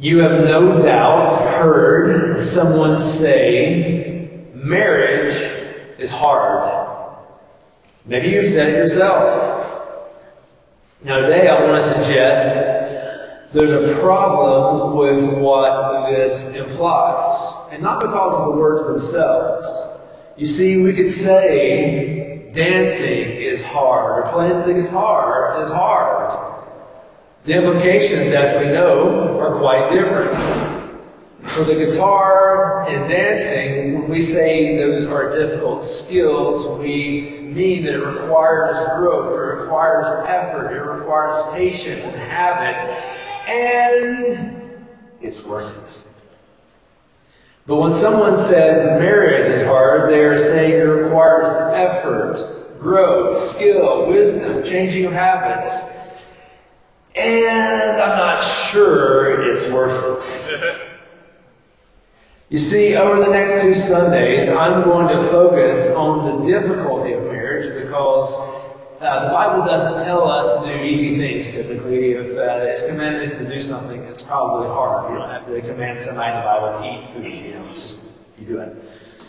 You have no doubt heard someone say, marriage is hard. Maybe you've said it yourself. Now today I want to suggest there's a problem with what this implies. And not because of the words themselves. You see, we could say dancing is hard, or playing the guitar is hard. The implications, as we know, are quite different. For the guitar and dancing, when we say those are difficult skills, we mean that it requires growth, it requires effort, it requires patience and habit, and it's worth it. But when someone says marriage is hard, they are saying it requires effort, growth, skill, wisdom, changing of habits. And I'm not sure it's worth it. You see, over the next 2 Sundays, I'm going to focus on the difficulty of marriage because the Bible doesn't tell us to do easy things typically. If it's commanded us to do something, it's probably hard. You don't have to command somebody in the Bible to eat food. It's just, you do it.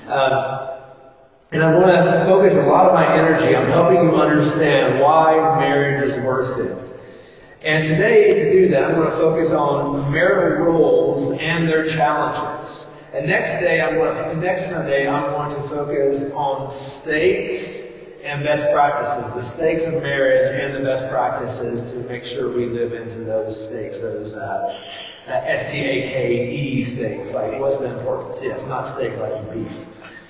And I'm going to focus a lot of my energy on helping you understand why marriage is worth it. And today, to do that, I'm going to focus on marital roles and their challenges. And next Sunday, I'm going to focus on stakes and best practices. The stakes of marriage and the best practices to make sure we live into those stakes, those S-T-A-K-E stakes. Like, what's the importance? Yes, not steak like beef.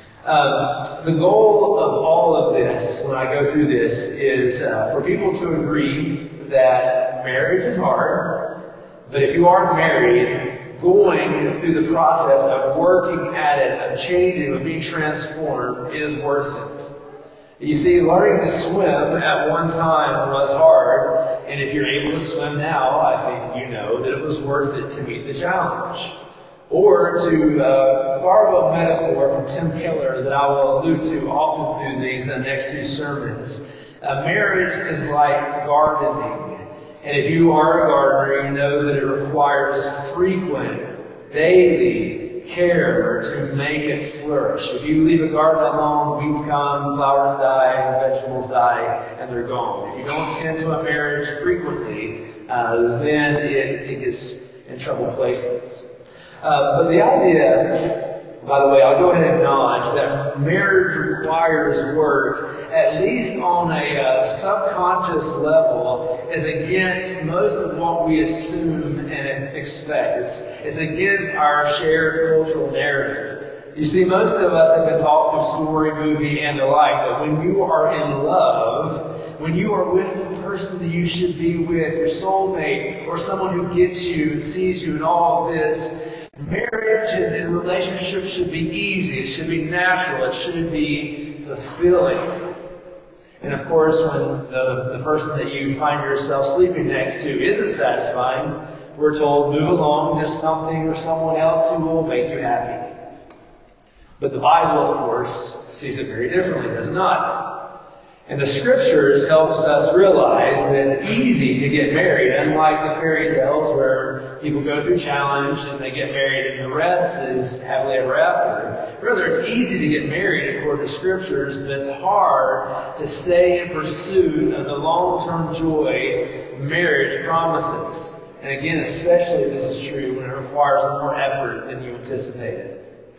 The goal of all of this, when I go through this, is for people to agree that marriage is hard, but if you are married, going through the process of working at it, of changing, of being transformed, is worth it. You see, learning to swim at one time was hard, and if you're able to swim now, I think you know that it was worth it to meet the challenge. Or to borrow a metaphor from Tim Keller that I will allude to often through these next 2 sermons, marriage is like gardening. And if you are a gardener, you know that it requires frequent, daily care to make it flourish. If you leave a garden alone, weeds come, flowers die, vegetables die, and they're gone. If you don't tend to a marriage frequently, then it gets in troubled places. But the idea, by the way, I'll go ahead and acknowledge that marriage requires work, at least on a subconscious level, is against most of what we assume and expect. It's against our shared cultural narrative. You see, most of us have been taught through story, movie, and the like that when you are in love, when you are with the person that you should be with, your soulmate, or someone who gets you and sees you and all of this, marriage and relationships should be easy. It should be natural. It should be fulfilling. And of course, when the person that you find yourself sleeping next to isn't satisfying, we're told, move along to something or someone else who will make you happy. But the Bible, of course, sees it very differently, does it not? And the Scriptures helps us realize that it's easy to get married, unlike the fairy tales where people go through challenge and they get married and the rest is happily ever after. Rather, it's easy to get married according to Scriptures, but it's hard to stay in pursuit of the long-term joy marriage promises. And again, especially this is true when it requires more effort than you anticipated.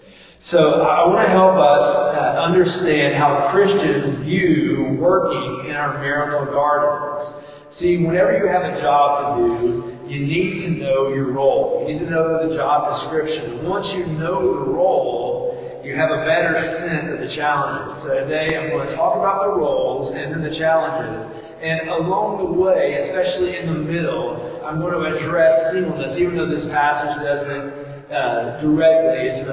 So I want to help us understand how Christians view working in our marital gardens. See, whenever you have a job to do, you need to know your role. You need to know the job description. Once you know the role, you have a better sense of the challenges. So today I'm going to talk about the roles and then the challenges. And along the way, especially in the middle, I'm going to address singleness, even though this passage doesn't directly. It's an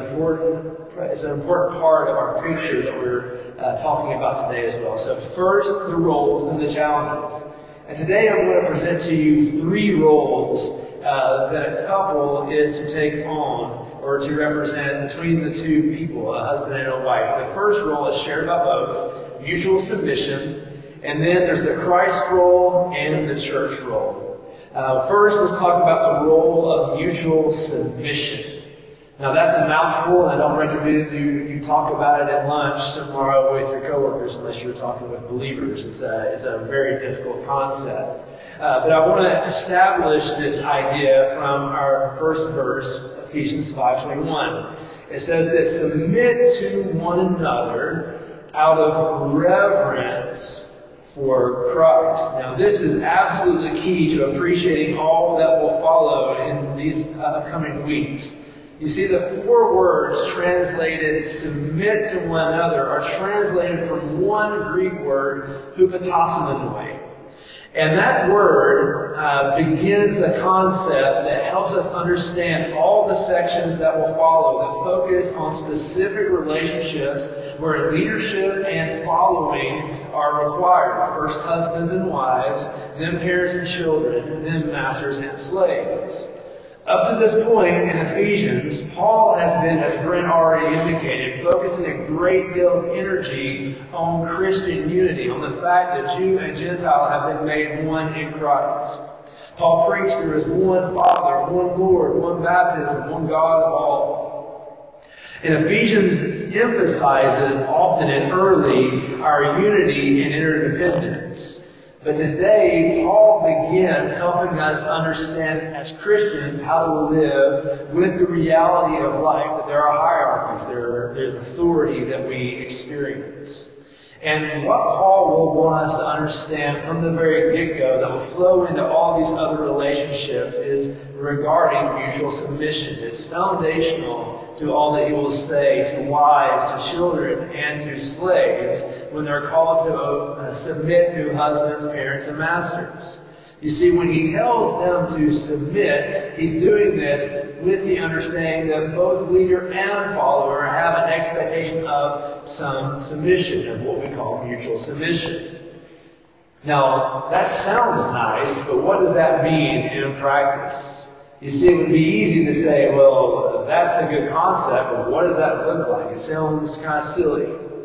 important part of our picture that we're talking about today as well. So first, the roles and the challenges. And today I'm going to present to you 3 roles that a couple is to take on or to represent between the 2 people, a husband and a wife. The first role is shared by both, mutual submission, and then there's the Christ role and the church role. First, let's talk about the role of mutual submission. Now that's a mouthful, and I don't recommend you talk about it at lunch tomorrow with your coworkers unless you're talking with believers. It's a very difficult concept. But I want to establish this idea from our first verse, Ephesians 5:21. It says this: submit to one another out of reverence for Christ. Now this is absolutely key to appreciating all that will follow in these upcoming weeks. You see, the four words translated submit to one another are translated from one Greek word, hupotassimenoi. And that word begins a concept that helps us understand all the sections that will follow, that focus on specific relationships where leadership and following are required. First husbands and wives, then parents and children, then masters and slaves. Up to this point in Ephesians, Paul has been, as Brent already indicated, focusing a great deal of energy on Christian unity, on the fact that Jew and Gentile have been made one in Christ. Paul preached there is one Father, one Lord, one baptism, one God of all. And Ephesians emphasizes often and early our unity and interdependence. But today, Paul begins helping us understand as Christians how to live with the reality of life, that there are hierarchies, there's authority that we experience. And what Paul will want us to understand from the very get-go that will flow into all these other relationships is regarding mutual submission. It's foundational to all that he will say to wives, to children, and to slaves when they're called to submit to husbands, parents, and masters. You see, when he tells them to submit, he's doing this with the understanding that both leader and follower have an expectation of some submission, of what we call mutual submission. Now, that sounds nice, but what does that mean in practice? You see, it would be easy to say, well, that's a good concept, but what does that look like? It sounds kind of silly.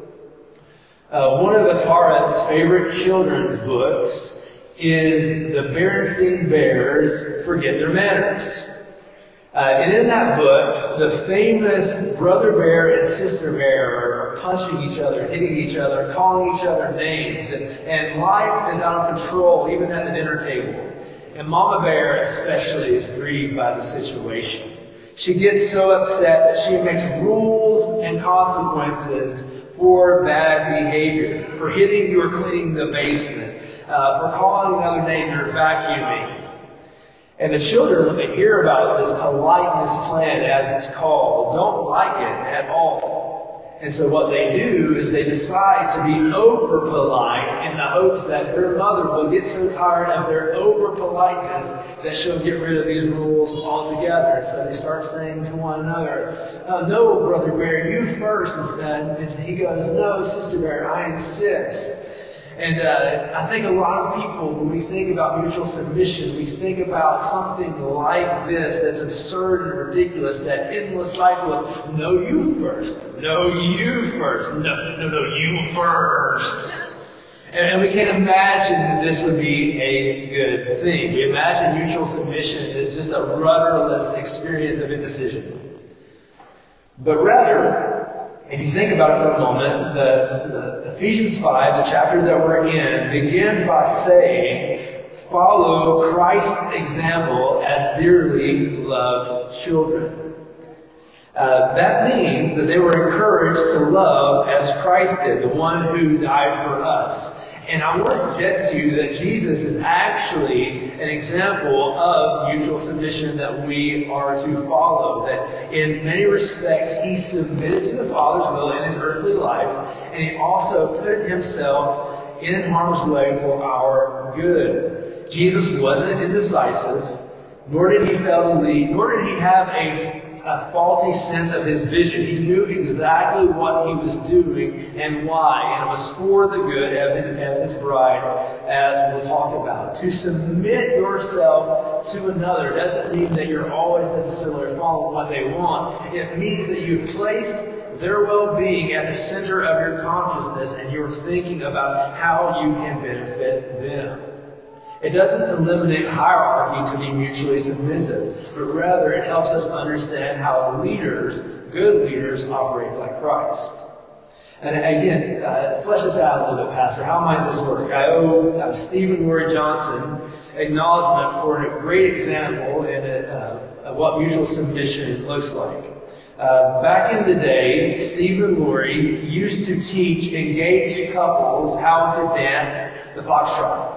One of Atara's favorite children's books is The Berenstain Bears Forget Their Manners. And in that book, the famous brother bear and sister bear are punching each other, hitting each other, calling each other names, and life is out of control, even at the dinner table. And Mama Bear especially is grieved by the situation. She gets so upset that she makes rules and consequences for bad behavior, for hitting or cleaning the basement, for calling another name or vacuuming. And the children, when they hear about this politeness plan, as it's called, don't like it at all. And so what they do is they decide to be over-polite in the hopes that their mother will get so tired of their over-politeness that she'll get rid of these rules altogether. And so they start saying to one another, no, Brother Bear, you first. And he goes, no, Sister Bear, I insist. And I think a lot of people, when we think about mutual submission, we think about something like this that's absurd and ridiculous, that endless cycle of, no, you first, no, you first, no, you first. And we can't imagine that this would be a good thing. We imagine mutual submission is just a rudderless experience of indecision. But rather, if you think about it for a moment, the Ephesians 5, the chapter that we're in, begins by saying, follow Christ's example as dearly loved children. That means that they were encouraged to love as Christ did, the one who died for us. And I want to suggest to you that Jesus is actually an example of mutual submission that we are to follow. That in many respects, he submitted to the Father's will in his earthly life, and he also put himself in harm's way for our good. Jesus wasn't indecisive, nor did he fail to lead, nor did he have a faulty sense of his vision. He knew exactly what he was doing and why, and it was for the good of his bride, as we'll talk about. To submit yourself to another doesn't mean that you're always necessarily following what they want. It means that you've placed their well-being at the center of your consciousness and you're thinking about how you can benefit them. It doesn't eliminate hierarchy to be mutually submissive, but rather it helps us understand how leaders, good leaders, operate like Christ. And again, flesh this out a little bit, Pastor. How might this work? I owe Stephen and Lori Johnson acknowledgement for a great example of what mutual submission looks like. Back in the day, Steve and Lori used to teach engaged couples how to dance the foxtrot.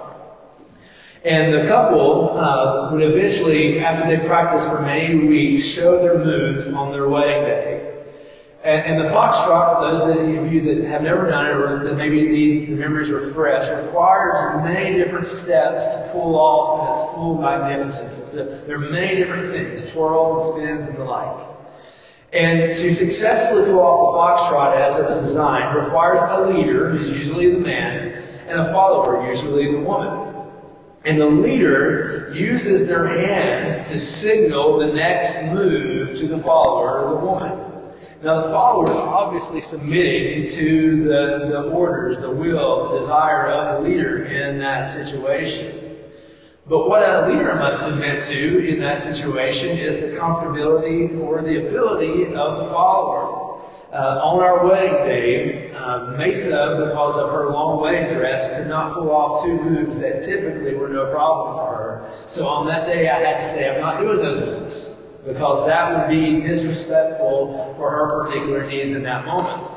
And the couple would eventually, after they practiced for many weeks, show their moves on their wedding day. And the foxtrot, for those of you that have never done it or that maybe the memories are fresh, requires many different steps to pull off in its full magnificence. There are many different things, twirls and spins and the like. And to successfully pull off the foxtrot as it was designed requires a leader, who's usually the man, and a follower, usually the woman. And the leader uses their hands to signal the next move to the follower or the woman. Now the follower is obviously submitting to the orders, the will, the desire of the leader in that situation. But what a leader must submit to in that situation is the comfortability or the ability of the follower. On our wedding day, Mesa, because of her long wedding dress, could not pull off two moves that typically were no problem for her. So on that day I had to say, I'm not doing those moves, because that would be disrespectful for her particular needs in that moment.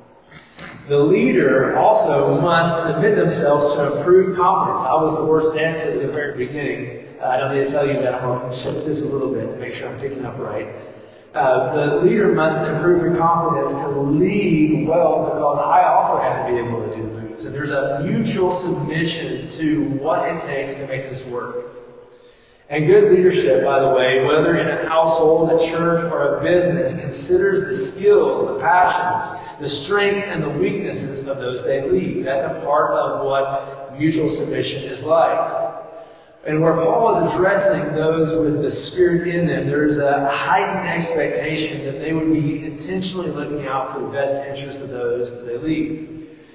The leader also must submit themselves to improved confidence. I was the worst dancer at the very beginning. I don't need to tell you that. I'm going to shift this a little bit to make sure I'm picking up right. The leader must improve their confidence to lead well, because I also have to be able to do the moves. And there's a mutual submission to what it takes to make this work. And good leadership, by the way, whether in a household, a church, or a business, considers the skills, the passions, the strengths, and the weaknesses of those they lead. That's a part of what mutual submission is like. And where Paul is addressing those with the Spirit in them, there's a heightened expectation that they would be intentionally looking out for the best interests of those that they lead.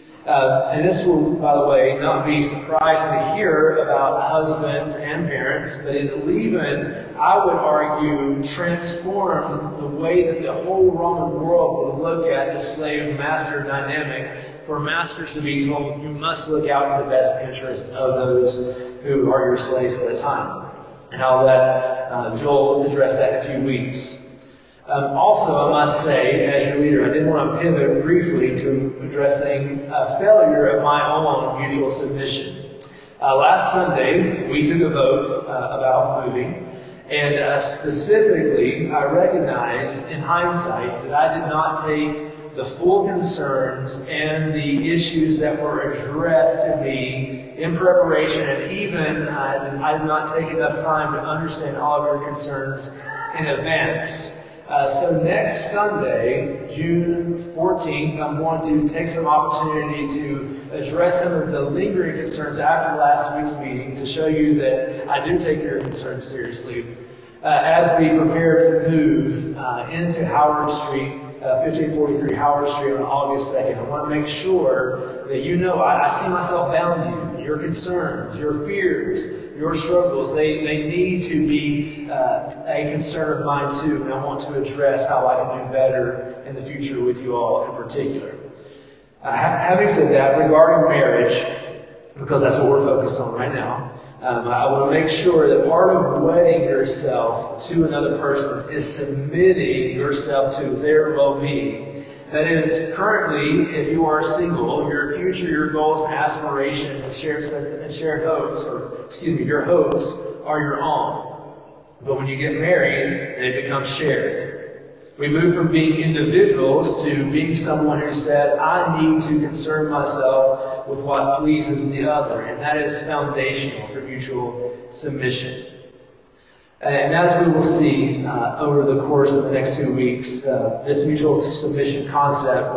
And this will, by the way, not be surprising to hear about husbands and parents, but it will even, I would argue, transform the way that the whole Roman world would look at the slave-master dynamic, for masters to be told, you must look out for the best interests of those who are your slaves at the time. And how that, Joel addressed that in a few weeks. Also, I must say, as your leader, I did want to pivot briefly to addressing a failure of my own mutual submission. Last Sunday, we took a vote about moving, and specifically, I recognized in hindsight that I did not take the full concerns and the issues that were addressed to me in preparation, and even I did not take enough time to understand all of your concerns in advance. So next Sunday, June 14th, I'm going to take some opportunity to address some of the lingering concerns after last week's meeting to show you that I do take your concerns seriously. As we prepare to move into Howard Street, 1543 Howard Street on August 2nd, I want to make sure that you know I see myself bound you. Your concerns, your fears, your struggles, they need to be a concern of mine too, and I want to address how I can do better in the future with you all in particular. Having said that, regarding marriage, because that's what we're focused on right now, I want to make sure that part of wedding yourself to another person is submitting yourself to their well-being. That is, currently, if you are single, your future, your goals and aspirations and shared hopes, your hopes are your own. But when you get married, they become shared. We move from being individuals to being someone who said, I need to concern myself with what pleases the other. And that is foundational for mutual submission. And as we will see over the course of the next 2 weeks, this mutual submission concept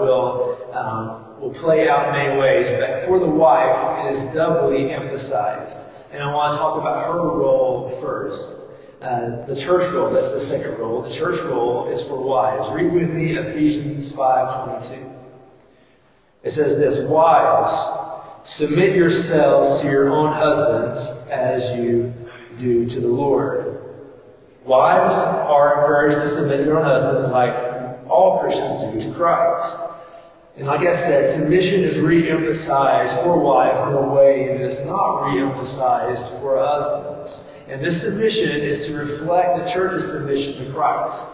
will play out in many ways. But for the wife, it is doubly emphasized. And I want to talk about her role first. The church role, that's the second role. The church role is for wives. Read with me Ephesians 5:22. It says this, Wives, Submit yourselves to your own husbands as you do to the Lord. Wives are encouraged to submit to their own husbands like all Christians do to Christ. And like I said, submission is re-emphasized for wives in a way that is not re-emphasized for husbands. And this submission is to reflect the church's submission to Christ.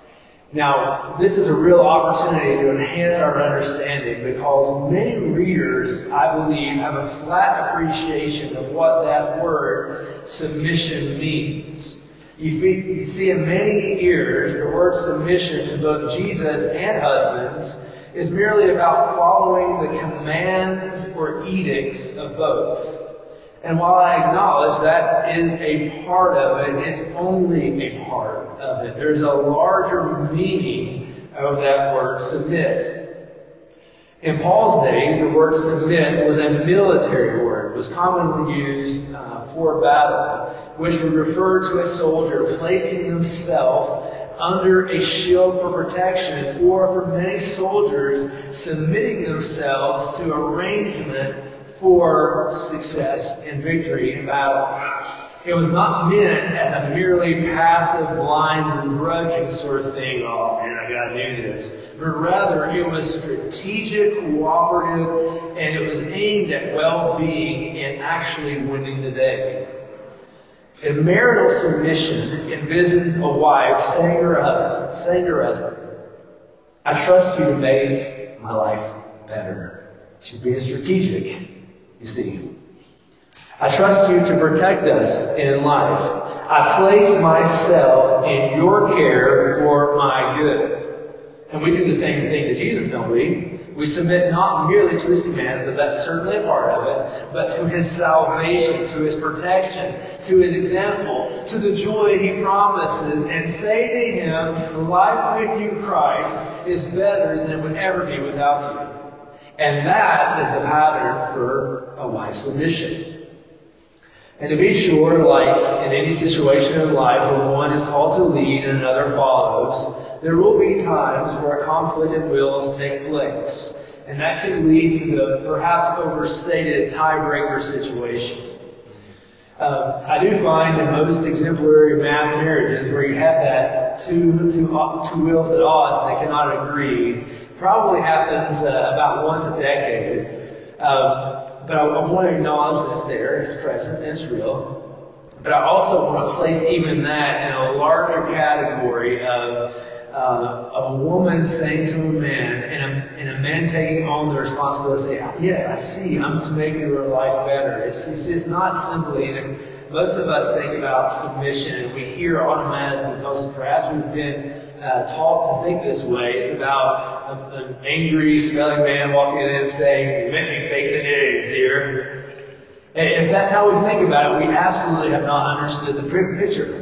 Now, this is a real opportunity to enhance our understanding because many readers, I believe, have a flat appreciation of what that word submission means. You see in many ears, the word submission to both Jesus and husbands is merely about following the commands or edicts of both. And while I acknowledge that is a part of it, it's only a part of it. There's a larger meaning of that word submit. In Paul's day, the word submit was a military word. It was commonly used for battle, which would refer to a soldier placing himself under a shield for protection, or for many soldiers submitting themselves to arrangement for success and victory in battle. It was not meant as a merely passive, blind, begrudging sort of thing, oh man, I gotta do this. But rather, it was strategic, cooperative, and it was aimed at well-being and actually winning the day. And marital submission envisions a wife saying to her husband, I trust you to make my life better. She's being strategic, you see. I trust you to protect us in life. I place myself in your care for my good. And we do the same thing to Jesus, don't we? We submit not merely to His commands, though that's certainly a part of it, but to His salvation, to His protection, to His example, to the joy He promises, and say to Him, life with you, Christ, is better than it would ever be without you. And that is the pattern for a wife's submission. And to be sure, like in any situation in life where one is called to lead and another follows, there will be times where conflict of wills take place. And that can lead to the perhaps overstated tiebreaker situation. I do find in most exemplary marriages where you have that two wills at odds and they cannot agree, probably happens about once a decade. But I want to acknowledge that it's there, it's present, and it's real. But I also want to place even that in a larger category of a woman saying to a man, and a man taking on the responsibility to say, yes, I see, I'm to make your life better. It's not simply, and if most of us think about submission, and we hear automatically because perhaps we've been taught to think this way. It's about an angry, smelly man walking in and saying, you make me bacon and eggs, dear. And if that's how we think about it, we absolutely have not understood the picture.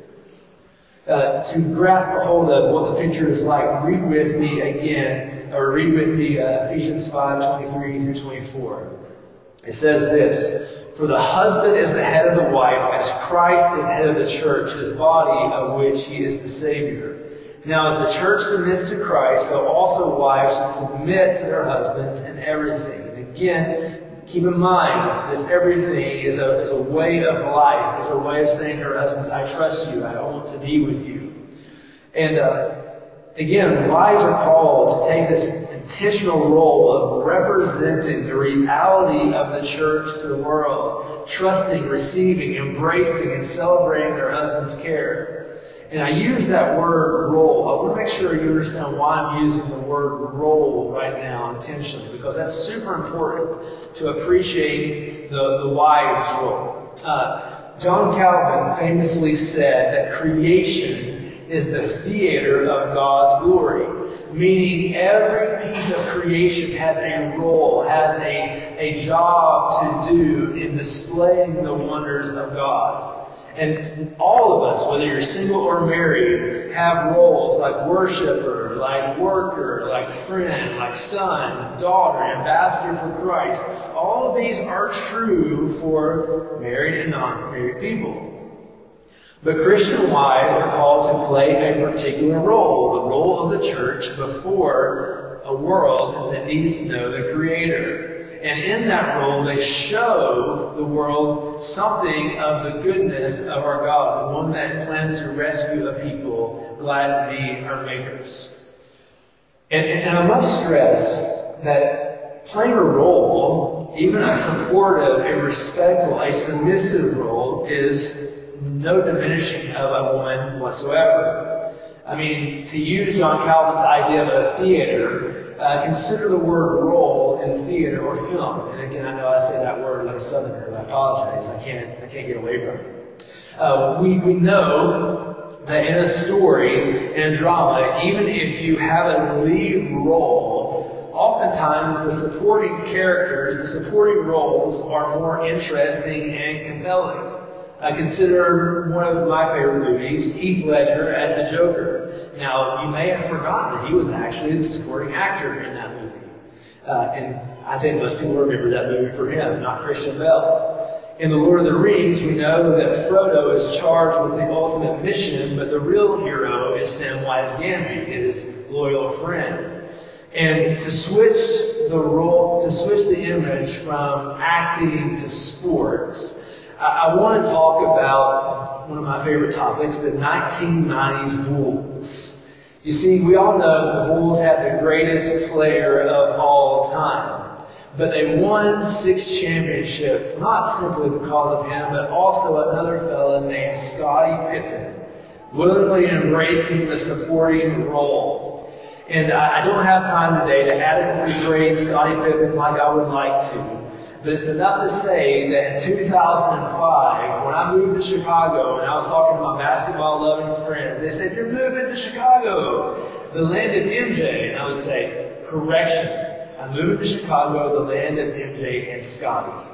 To grasp a hold of what the picture is like, read with me again, or read with me Ephesians 5:23 through 24. It says this, for the husband is the head of the wife, as Christ is the head of the church, His body, of which He is the Savior. Now, as the church submits to Christ, so also wives should submit to their husbands in everything. And again, keep in mind, this everything is a way of life. It's a way of saying to our husbands, I trust you. I want to be with you. And again, wives are called to take this intentional role of representing the reality of the church to the world, trusting, receiving, embracing, and celebrating their husband's care. And I use that word role. I want to make sure you understand why I'm using the word role right now intentionally, because that's super important to appreciate the wife's role. John Calvin famously said that creation is the theater of God's glory, meaning every piece of creation has a role, has a job to do in displaying the wonders of God. And all of us, whether you're single or married, have roles like worshiper, like worker, like friend, like son, daughter, ambassador for Christ. All of these are true for married and non-married people. But Christian wives are called to play a particular role, the role of the church before a world that needs to know the Creator. And in that role, they show the world something of the goodness of our God, the one that plans to rescue a people glad to be our makers. And I must stress that playing a role, even a supportive, a respectful, a submissive role, is no diminishing of a woman whatsoever. I mean, to use John Calvin's idea of a theater, consider the word role in theater or film. And again, I know I say that word like a southerner, and I apologize. I can't get away from it. We know that in a story, in a drama, even if you have a lead role, oftentimes the supporting characters, the supporting roles are more interesting and compelling. I consider one of my favorite movies, Heath Ledger as the Joker. Now, you may have forgotten that he was actually the supporting actor in that movie. And I think most people remember that movie for him, not Christian Bale. In The Lord of the Rings, we know that Frodo is charged with the ultimate mission, but the real hero is Samwise Gamgee, his loyal friend. And to switch the role, to switch the image from acting to sports, I want to talk about one of my favorite topics, the 1990s Bulls. You see, we all know the Bulls had the greatest player of all time. But they won 6 championships, not simply because of him, but also another fella named Scottie Pippen, willingly embracing the supporting role. And I don't have time today to adequately praise Scottie Pippen like I would like to. But it's enough to say that in 2005, when I moved to Chicago and I was talking to my basketball-loving friends, they said, "You're moving to Chicago, the land of MJ." And I would say, "Correction. I'm moving to Chicago, the land of MJ and Scottie."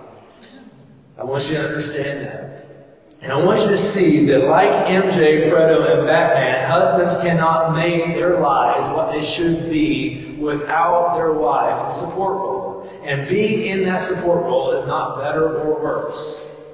I want you to understand that. And I want you to see that like MJ, Frodo, and Batman, husbands cannot make their lives what they should be without their wives, a support role. And being in that support role is not better or worse.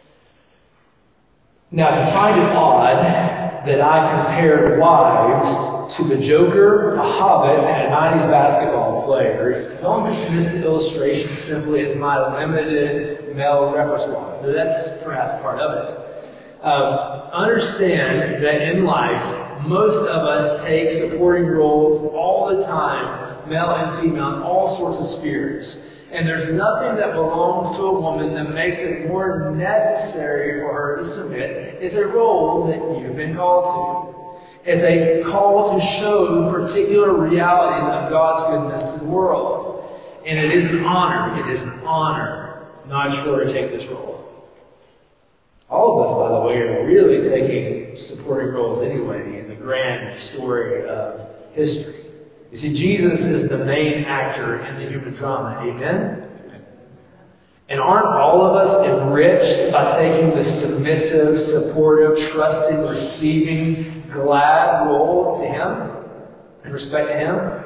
Now, if you find it odd that I compared wives to the Joker, a Hobbit, and a 90s basketball player, don't dismiss the illustration simply as my limited male repertoire. That's perhaps part of it. Understand that in life, most of us take supporting roles all the time, male and female, in all sorts of spheres. And there's nothing that belongs to a woman that makes it more necessary for her to submit. It's a role that you've been called to. It's a call to show particular realities of God's goodness to the world. And it is an honor. It is an honor, not sure, to take this role. All of us, by the way, are really taking supporting roles anyway in the grand story of history. You see, Jesus is the main actor in the human drama. Amen? And aren't all of us enriched by taking the submissive, supportive, trusting, receiving, glad role to Him in respect to Him?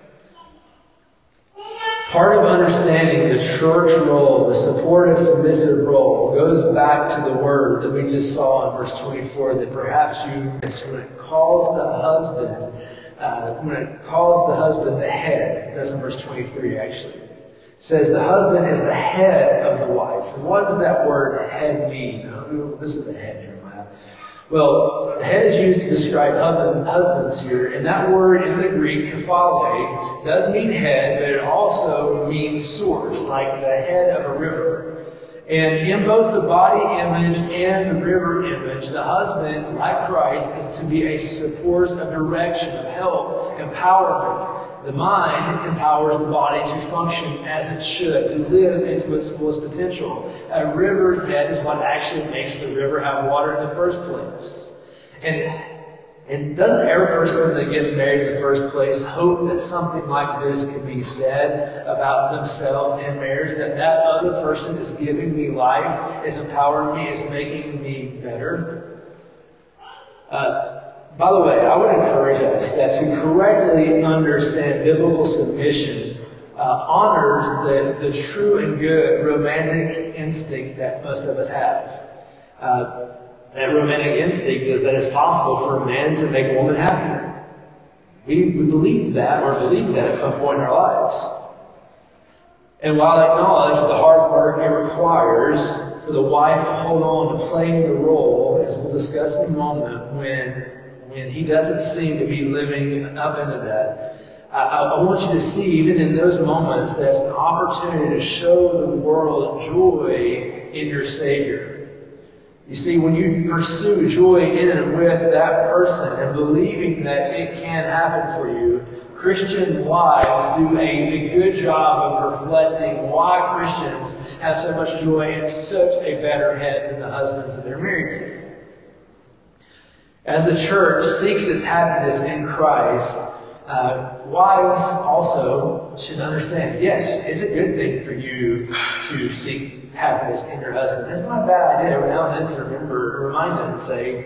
Part of understanding the church role, the supportive, submissive role, goes back to the word that we just saw in verse 24 that perhaps you missed when it calls the husband the head. That's in verse 23 actually. It says the husband is the head of the wife. And what does that word head mean? This is a head, Jeremiah. Well, the head is used to describe husbands here, and that word in the Greek, kephale, does mean head, but it also means source, like the head of a river. And in both the body image and the river image, the husband, like Christ, is to be a source of direction, of help, empowerment. The mind empowers the body to function as it should, to live into its fullest potential. A river's head is what actually makes the river have water in the first place. And doesn't every person that gets married in the first place hope that something like this could be said about themselves in marriage, that other person is giving me life, is empowering me, is making me better? By the way, I would encourage us that to correctly understand biblical submission honors the true and good romantic instinct that most of us have. That romantic instinct is that it's possible for a man to make a woman happier. We believe that, or believed that at some point in our lives. And while I acknowledge the hard work it requires for the wife to hold on to playing the role, as we'll discuss in a moment, when he doesn't seem to be living up into that, I want you to see, even in those moments, that's an opportunity to show the world joy in your Savior. You see, when you pursue joy in and with that person and believing that it can happen for you, Christian wives do a good job of reflecting why Christians have so much joy and such a better head than the husbands that they're married to. As the church seeks its happiness in Christ, wives also should understand, yes, it's a good thing for you to seek happiness in your husband. It's not a bad idea every now and then to remind them and say,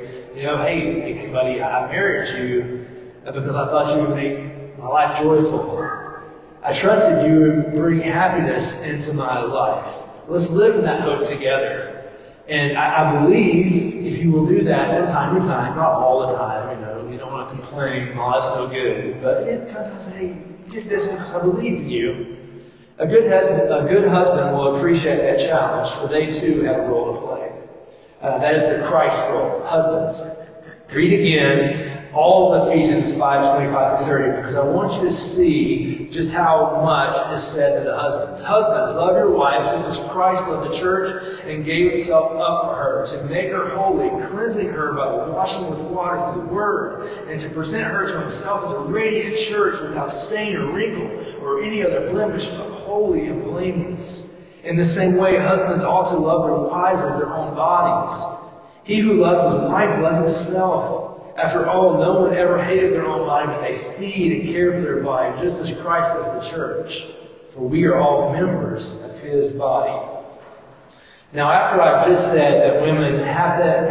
hey buddy, I married you because I thought you would make my life joyful. I trusted you would bring happiness into my life. Let's live in that hope together. And I believe if you will do that from time to time, not all the time, you don't want to complain, oh, that's no good. But sometimes, hey, you did this because I believe in you. A good husband will appreciate that challenge, for they too have a role to play. That is the Christ role. Husbands, read again all of Ephesians 5:25-30, because I want you to see just how much is said to the husbands. Husbands, love your wives just as Christ loved the church and gave himself up for her, to make her holy, cleansing her by the washing with water through the word, and to present her to himself as a radiant church without stain or wrinkle or any other blemish, but holy and blameless. In the same way, husbands ought to love their wives as their own bodies. He who loves his wife loves himself. After all, no one ever hated their own body, but they feed and care for their body, just as Christ does the church. For we are all members of his body. Now, after I've just said that women have to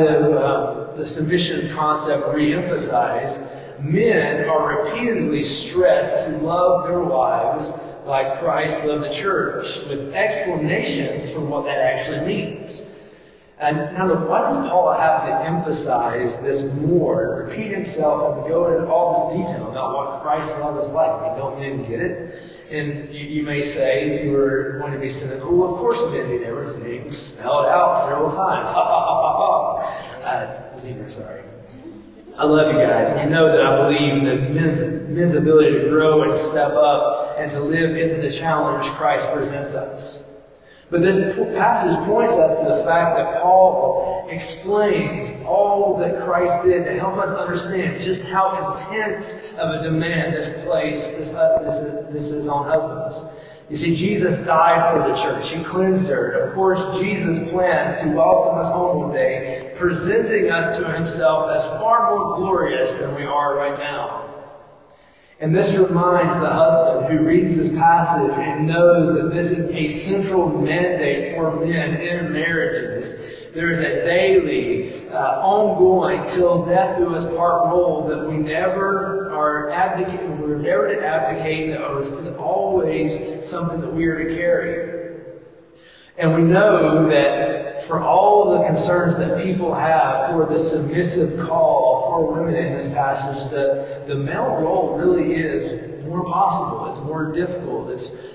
have the submission concept re-emphasized, men are repeatedly stressed to love their wives like Christ loved the church, with explanations for what that actually means. And now, why does Paul have to emphasize this more, repeat himself, and go into all this detail about what Christ's love is like? I mean, don't men get it? And you may say, if you were going to be cynical, well, of course men need everything spelled out several times. Ha ha ha ha ha. Zebra, sorry. I love you guys. And you know that I believe that men's ability to grow and step up and to live into the challenge Christ presents us. But this passage points us to the fact that Paul explains all that Christ did to help us understand just how intense of a demand this is on husbands. You see, Jesus died for the church. He cleansed her. And of course, Jesus plans to welcome us home one day, presenting us to himself as far more glorious than we are right now. And this reminds the husband who reads this passage and knows that this is a central mandate for men in marriages. There is a daily, ongoing, till death do us part role that we never are abdicating. We're never to abdicate. That is always something that we are to carry. And we know that for all the concerns that people have for the submissive call for women in this passage, the male role really is more possible. It's more difficult.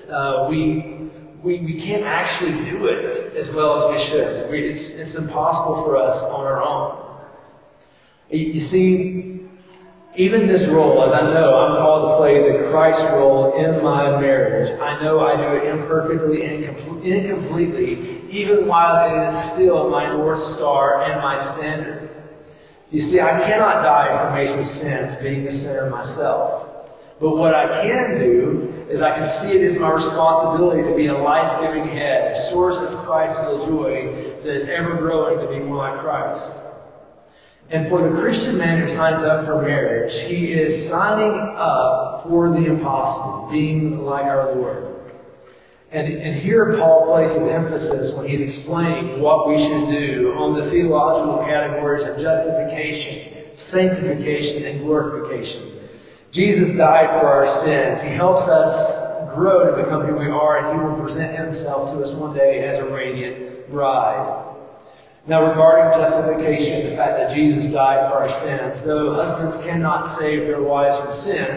We can't actually do it as well as we should. It's impossible for us on our own. You see, even this role, as I know I'm called to play the Christ role in my marriage, I know I do it imperfectly and incompletely, even while it is still my North Star and my standard. You see, I cannot die for Mace's sins, being the sinner myself. But what I can do is I can see it as my responsibility to be a life-giving head, a source of Christ-filled joy that is ever growing to be more like Christ. And for the Christian man who signs up for marriage, he is signing up for the impossible, being like our Lord. And here Paul places emphasis when he's explaining what we should do on the theological categories of justification, sanctification, and glorification. Jesus died for our sins. He helps us grow to become who we are, and he will present himself to us one day as a radiant bride. Now, regarding justification, the fact that Jesus died for our sins, though husbands cannot save their wives from sins,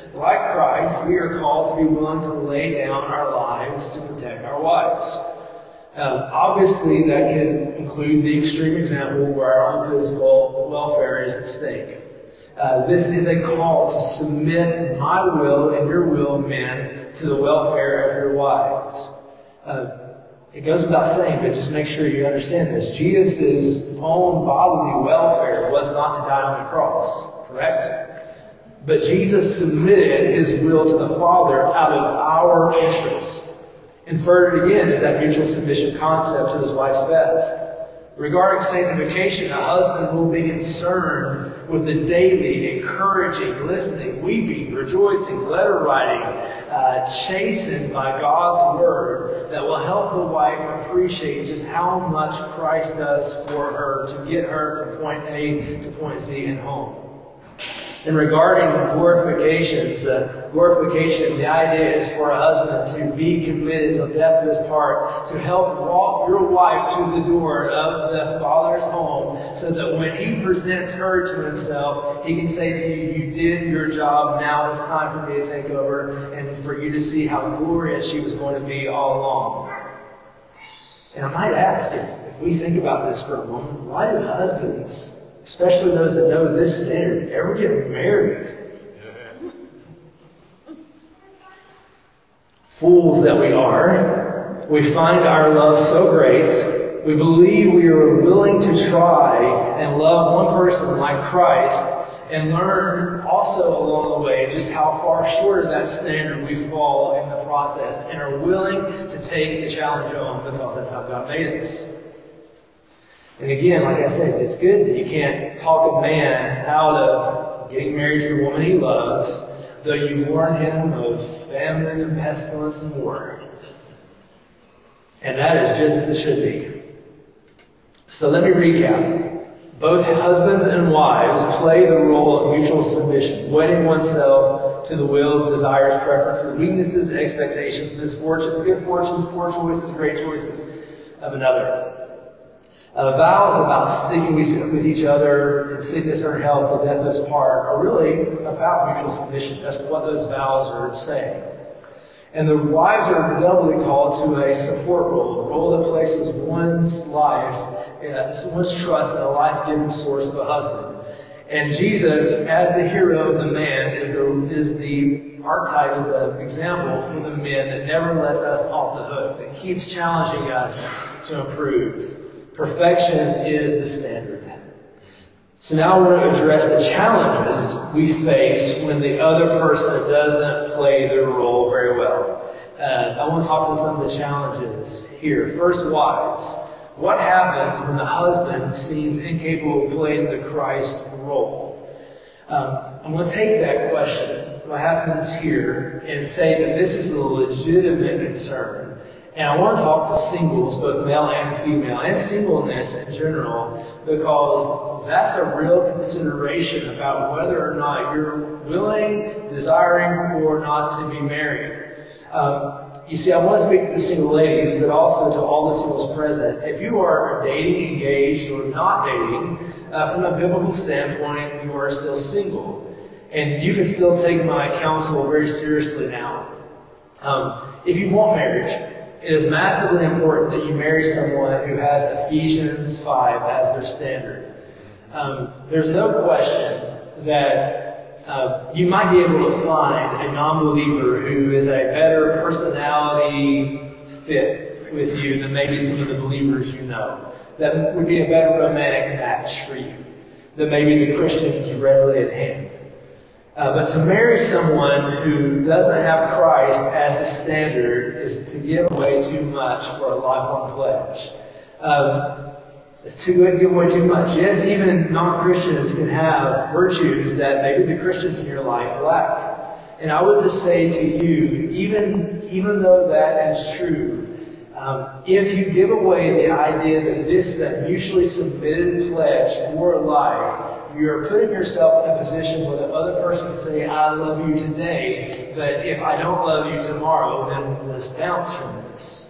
like Christ, we are called to be willing to lay down our lives to protect our wives. Obviously, that can include the extreme example where our own physical welfare is at stake. This is a call to submit my will and your will, men, to the welfare of your wives. It goes without saying, but just make sure you understand this. Jesus' own bodily welfare was not to die on the cross, correct? But Jesus submitted his will to the Father out of our interest. Inferred again is that mutual submission concept to his wife's best. Regarding sanctification, a husband will be concerned with the daily encouraging, listening, weeping, rejoicing, letter writing, chastened by God's word that will help the wife appreciate just how much Christ does for her to get her from point A to point Z and home. And regarding glorification, the idea is for a husband to be committed to the depth of his heart, to help walk your wife to the door of the Father's home, so that when he presents her to himself, he can say to you, you did your job, now it's time for me to take over, and for you to see how glorious she was going to be all along. And I might ask, if we think about this for a moment, why do husbands, especially those that know this standard, ever get married? Fools that we are, we find our love so great, we believe we are willing to try and love one person like Christ, and learn also along the way just how far short of that standard we fall in the process, and are willing to take the challenge on because that's how God made us. And again, like I said, it's good that you can't talk a man out of getting married to the woman he loves, though you warn him of famine and pestilence and war. And that is just as it should be. So let me recap. Both husbands and wives play the role of mutual submission, wedding oneself to the wills, desires, preferences, weaknesses, expectations, misfortunes, good fortunes, poor choices, great choices of another. Vows about sticking with each other in sickness or in health, the death of us part, are really about mutual submission. That's what those vows are saying. And the wives are doubly called to a support role, a role that places one's life, one's trust in a life-giving source of a husband. And Jesus, as the hero of the man, is the archetype, is the example for the men that never lets us off the hook, that keeps challenging us to improve. Perfection is the standard. So now we're going to address the challenges we face when the other person doesn't play their role very well. I want to talk to some of the challenges here. First, wives. What happens when the husband seems incapable of playing the Christ role? I'm going to take that question, what happens here, and say that this is a legitimate concern. And I want to talk to singles, both male and female, and singleness in general, because that's a real consideration about whether or not you're willing, desiring, or not to be married. You see, I want to speak to the single ladies, but also to all the singles present. If you are dating, engaged, or not dating, from a biblical standpoint, you are still single. And you can still take my counsel very seriously now. If you want marriage, it is massively important that you marry someone who has Ephesians 5 as their standard. There's no question that you might be able to find a non-believer who is a better personality fit with you than maybe some of the believers you know. That would be a better romantic match for you than maybe the Christians readily at hand. But to marry someone who doesn't have Christ as the standard is to give away too much for a lifelong pledge. It's too good to give away too much. Yes, even non-Christians can have virtues that maybe the Christians in your life lack. And I would just say to you, even though that is true, if you give away the idea that this is a mutually submitted pledge for life, you're putting yourself in a position where the other person can say, I love you today, but if I don't love you tomorrow, then let's bounce from this.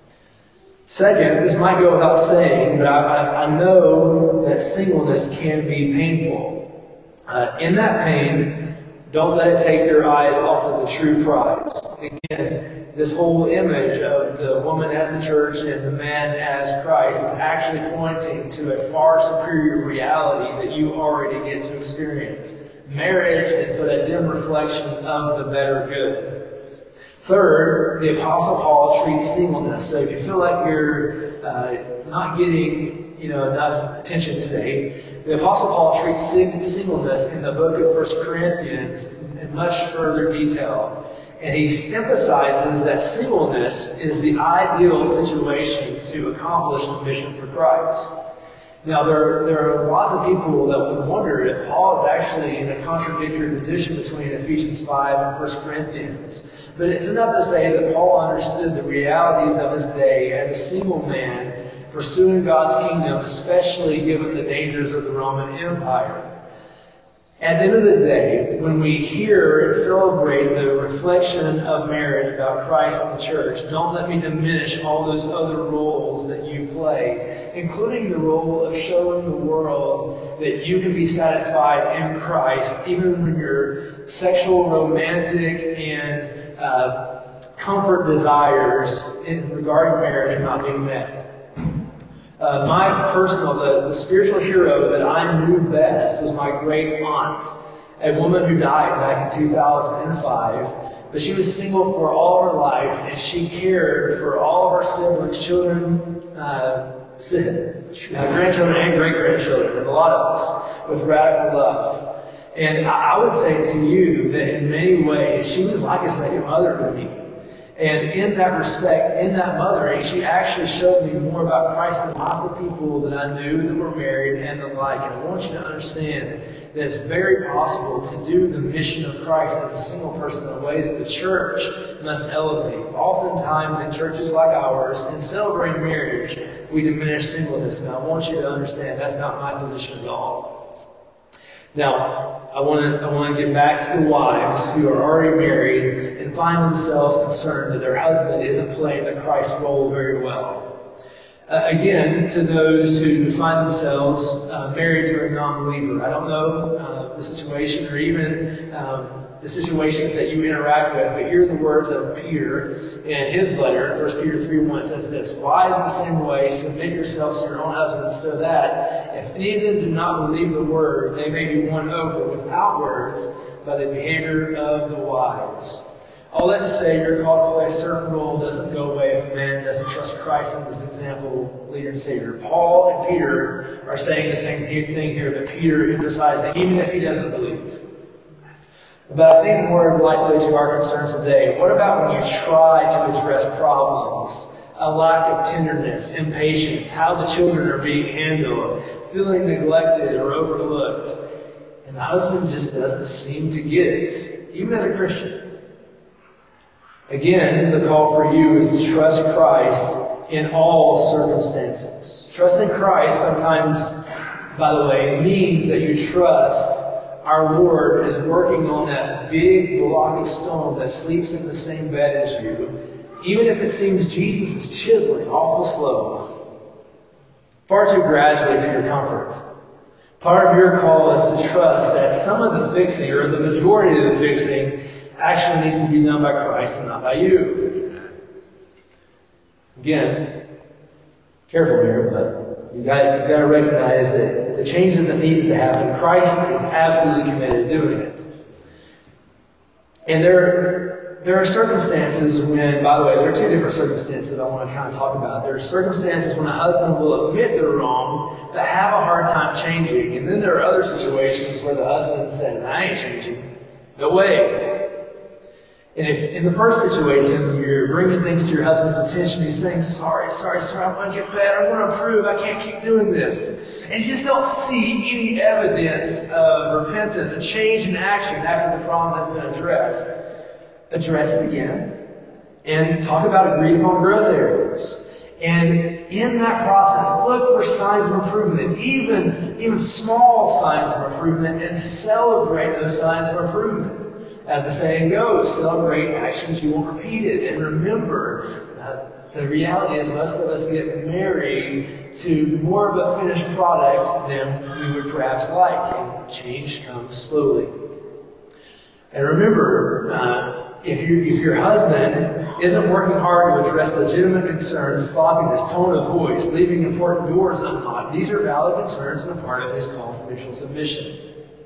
Second, this might go without saying, but I know that singleness can be painful. In that pain, Don't let it take your eyes off of the true prize. Again, this whole image of the woman as the church and the man as Christ is actually pointing to a far superior reality that you already get to experience. Marriage is but a dim reflection of the better good. Third, the Apostle Paul treats singleness. So if you feel like you're not getting enough attention today, the Apostle Paul treats singleness in the book of 1 Corinthians in much further detail. And he emphasizes that singleness is the ideal situation to accomplish the mission for Christ. Now, there are lots of people that would wonder if Paul is actually in a contradictory position between Ephesians 5 and 1 Corinthians. But it's enough to say that Paul understood the realities of his day as a single man pursuing God's kingdom, especially given the dangers of the Roman Empire. At the end of the day, when we hear and celebrate the reflection of marriage about Christ and the church, don't let me diminish all those other roles that you play, including the role of showing the world that you can be satisfied in Christ, even when your sexual, romantic, and comfort desires regarding marriage are not being met. The spiritual hero that I knew best was my great aunt, a woman who died back in 2005. But she was single for all of her life, and she cared for all of her siblings, children, grandchildren, and great-grandchildren, and a lot of us, with radical love. And I would say to you that in many ways, she was like a second mother to me. And in that respect, in that mothering, she actually showed me more about Christ than lots of people that I knew that were married and the like. And I want you to understand that it's very possible to do the mission of Christ as a single person in a way that the church must elevate. Oftentimes in churches like ours, in celebrating marriage, we diminish singleness. And I want you to understand that's not my position at all. Now, I want to get back to the wives who are already married and find themselves concerned that their husband isn't playing the Christ role very well. Again, to those who find themselves married to a non-believer, I don't know the situation or even the situations that you interact with, but hear the words of Peter in his letter. 1 Peter 3:1 says this: "Wives, in the same way, submit yourselves to your own husbands, so that if any of them do not believe the word, they may be won over without words by the behavior of the wives." All that to say, your call to play a certain role doesn't go away if a man doesn't trust Christ as his example, leader, and Savior. Paul and Peter are saying the same thing here, but Peter emphasizing even if he doesn't believe. But I think more likely to our concerns today, what about when you try to address problems? A lack of tenderness, impatience, how the children are being handled, feeling neglected or overlooked, and the husband just doesn't seem to get it, even as a Christian. Again, the call for you is to trust Christ in all circumstances. Trusting Christ sometimes, by the way, means that you trust our Lord is working on that big block of stone that sleeps in the same bed as you, even if it seems Jesus is chiseling awful slow, far too gradually for your comfort. Part of your call is to trust that some of the fixing, or the majority of the fixing, actually needs to be done by Christ and not by you. Again, careful here, but you got to recognize that the changes that needs to happen, Christ is absolutely committed to doing it. And there are circumstances when, by the way, there are two different circumstances I want to kind of talk about. There are circumstances when a husband will admit they're wrong, but have a hard time changing. And then there are other situations where the husband says, "I ain't changing. No way." And if in the first situation, you're bringing things to your husband's attention, he's saying, sorry, I want to get better, I want to improve, I can't keep doing this. And you just don't see any evidence of repentance, a change in action after the problem has been addressed. Address it again. And talk about agreed upon growth areas. And in that process, look for signs of improvement, even small signs of improvement, and celebrate those signs of improvement. As the saying goes, celebrate actions you want repeated. And remember, the reality is most of us get married to more of a finished product than we would perhaps like. And change comes slowly. And remember, if your husband isn't working hard to address legitimate concerns, sloppiness, tone of voice, leaving important doors unlocked, these are valid concerns and a part of his call for mutual submission.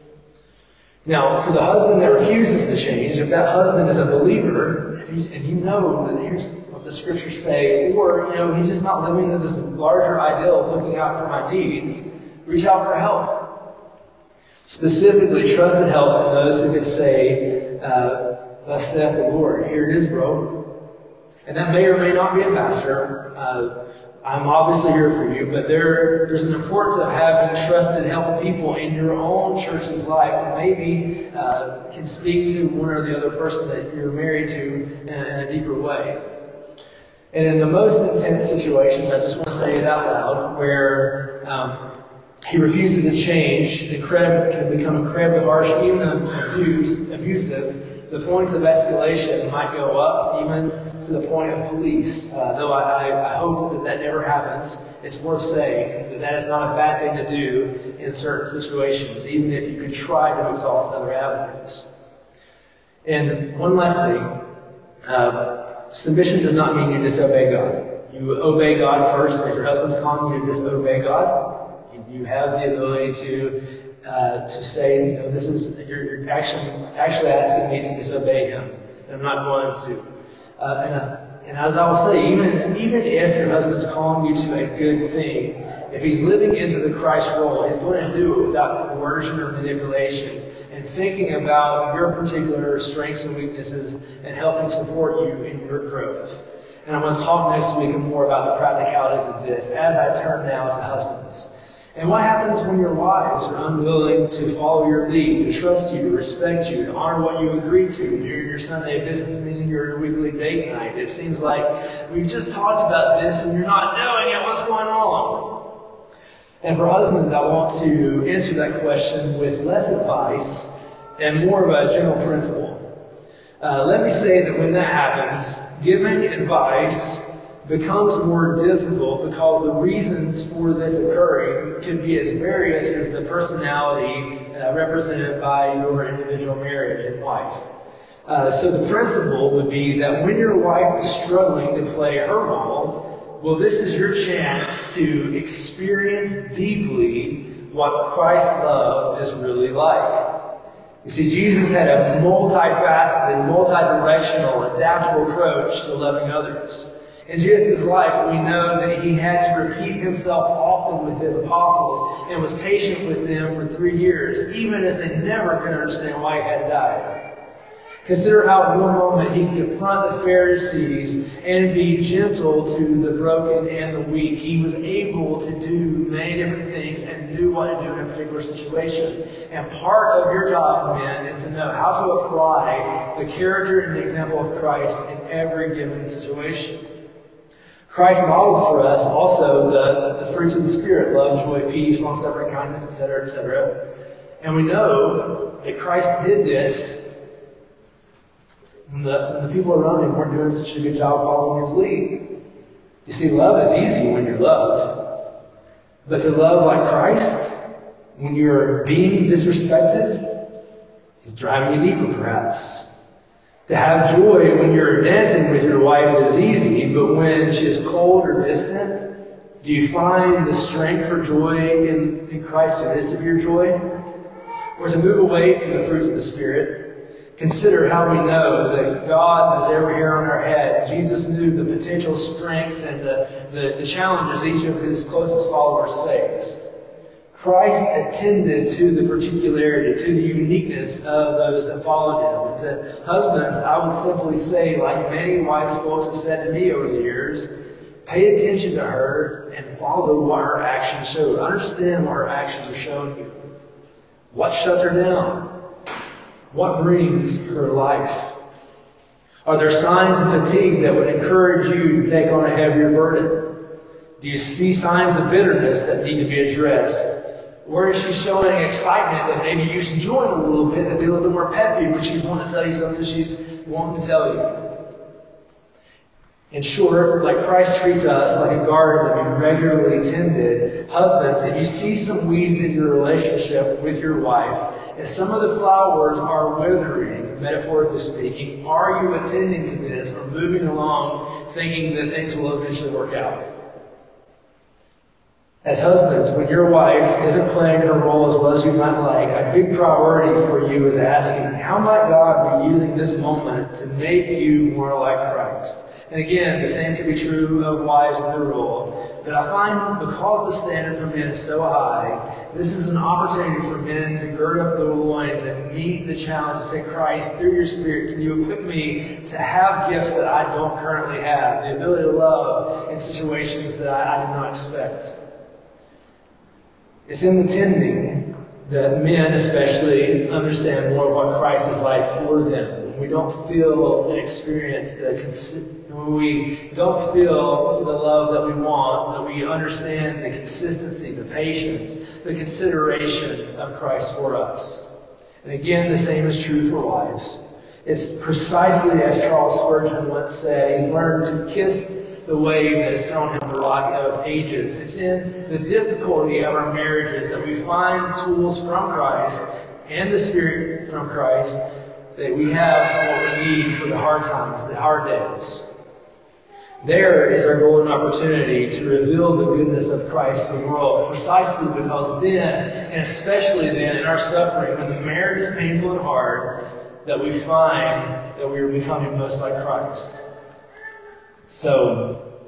Now, for the husband that refuses to change, if that husband is a believer, and you know that here's what the scriptures say, or he's just not living in this larger ideal of looking out for my needs, reach out for help. Specifically, trusted help from those who could say, "Thus saith the Lord." Here it is, bro. And that may or may not be a pastor. I'm obviously here for you, but there's an importance of having trusted, helpful people in your own church's life that maybe can speak to one or the other person that you're married to in a deeper way. And in the most intense situations, I just want to say it out loud, where he refuses to change, the crab can become incredibly harsh, even abusive. The points of escalation might go up, even to the point of police. Though I hope that never happens. It's worth saying that is not a bad thing to do in certain situations, even if you could try to exhaust other avenues. And one last thing, submission does not mean you disobey God. You obey God first. If your husband's calling you to disobey God, you have the ability to say, this is, you're actually asking me to disobey him, and I'm not going to. And as I will say, even if your husband's calling you to a good thing, if he's living into the Christ role, he's going to do it without coercion or manipulation, and thinking about your particular strengths and weaknesses and helping support you in your growth. And I'm going to talk next week more about the practicalities of this as I turn now to husbands. And what happens when your wives are unwilling to follow your lead, to trust you, to respect you, to honor what you agreed to during your Sunday business meeting or your weekly date night? It seems like we've just talked about this and you're not doing it. What's going on? And for husbands, I want to answer that question with less advice and more of a general principle. Let me say that when that happens, giving advice becomes more difficult because the reasons for this occurring can be as various as the personality represented by your individual marriage and life. So the principle would be that when your wife is struggling to play her role, well, this is your chance to experience deeply what Christ's love is really like. You see, Jesus had a multifaceted, multi-directional, adaptable approach to loving others. In Jesus' life, we know that he had to repeat himself often with his apostles and was patient with them for 3 years, even as they never could understand why he had to die. Consider how in one moment he could confront the Pharisees and be gentle to the broken and the weak. He was able to do many different things and knew what to do in a particular situation. And part of your job, men, is to know how to apply the character and example of Christ in every given situation. Christ modeled for us also the fruits of the Spirit: love, joy, peace, long-suffering, kindness, etc., etc. And we know that Christ did this when the people around him weren't doing such a good job following his lead. You see, love is easy when you're loved. But to love like Christ, when you're being disrespected, is driving you deeper perhaps. To have joy when you're dancing with your wife is easy, but when she is cold or distant, do you find the strength for joy in Christ in the midst of your joy? Or to move away from the fruits of the Spirit, consider how we know that God knows every hair on our head. Jesus knew the potential strengths and the challenges each of his closest followers faced. Christ attended to the particularity, to the uniqueness of those that followed him. And to husbands, I would simply say, like many wise folks have said to me over the years, pay attention to her and follow what her actions show. Understand what her actions are showing you. What shuts her down? What brings her life? Are there signs of fatigue that would encourage you to take on a heavier burden? Do you see signs of bitterness that need to be addressed? Or is she showing excitement that maybe you should join a little bit, to be a little bit more peppy, but she's wanting to tell you something she's wanting to tell you? In short, like Christ treats us like a garden that we regularly tended, husbands, if you see some weeds in your relationship with your wife, if some of the flowers are withering, metaphorically speaking, are you attending to this or moving along thinking that things will eventually work out? As husbands, when your wife isn't playing her role as well as you might like, a big priority for you is asking, how might God be using this moment to make you more like Christ? And again, the same can be true of wives in their role. But I find because the standard for men is so high, this is an opportunity for men to gird up their loins and meet the challenge to say, Christ, through your Spirit, can you equip me to have gifts that I don't currently have? The ability to love in situations that I did not expect. It's in the tending that men especially understand more of what Christ is like for them. When we don't feel and experience when we don't feel the love that we want, that we understand the consistency, the patience, the consideration of Christ for us. And again, the same is true for wives. It's precisely as Charles Spurgeon once said, he's learned to kiss the wave that has thrown him the rock of ages. It's in the difficulty of our marriages that we find tools from Christ and the Spirit from Christ that we have what we need for the hard times, the hard days. There is our golden opportunity to reveal the goodness of Christ to the world, precisely because then, and especially then in our suffering, when the marriage is painful and hard, that we find that we are becoming most like Christ. So,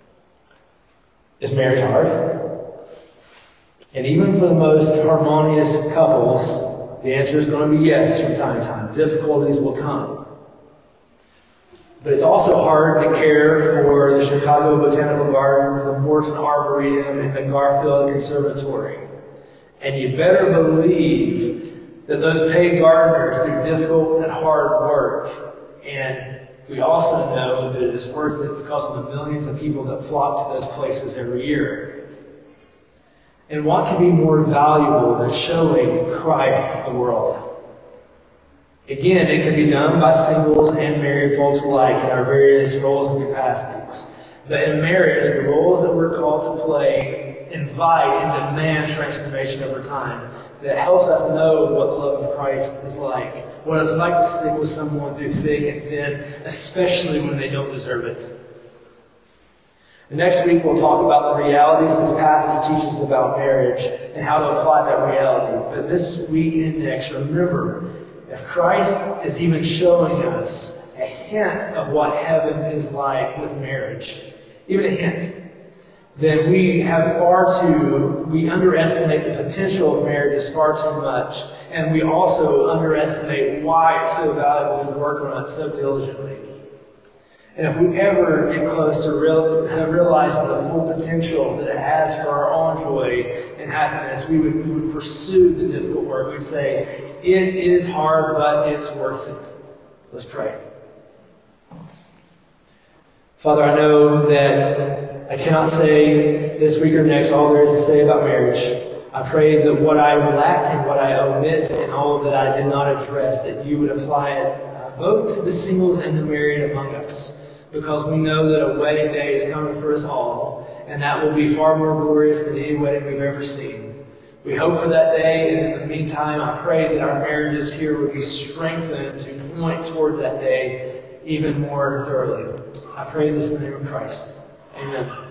is marriage hard? And even for the most harmonious couples, the answer is going to be yes from time to time. Difficulties will come. But it's also hard to care for the Chicago Botanical Gardens, the Morton Arboretum, and the Garfield Conservatory. And you better believe that those paid gardeners do difficult and hard work. And we also know that it is worth it because of the millions of people that flock to those places every year. And what can be more valuable than showing Christ to the world? Again, it can be done by singles and married folks alike in our various roles and capacities. But in marriage, the roles that we're called to play invite and demand transformation over time that helps us know what the love of Christ is like, what it's like to stick with someone through thick and thin, especially when they don't deserve it. And next week we'll talk about the realities this passage teaches about marriage and how to apply that reality. But this week and next, remember, if Christ is even showing us a hint of what heaven is like with marriage, even a hint, then we underestimate the potential of marriages far too much. And we also underestimate why it's so valuable to work on it so diligently. And if we ever get close to realizing the full potential that it has for our own joy and happiness, we would pursue the difficult work. We'd say, it is hard, but it's worth it. Let's pray. Father, I know that I cannot say this week or next all there is to say about marriage. I pray that what I lack and what I omit and all that I did not address, that you would apply it both to the singles and the married among us. Because we know that a wedding day is coming for us all, and that will be far more glorious than any wedding we've ever seen. We hope for that day, and in the meantime, I pray that our marriages here would be strengthened to point toward that day even more thoroughly. I pray this in the name of Christ. Amen.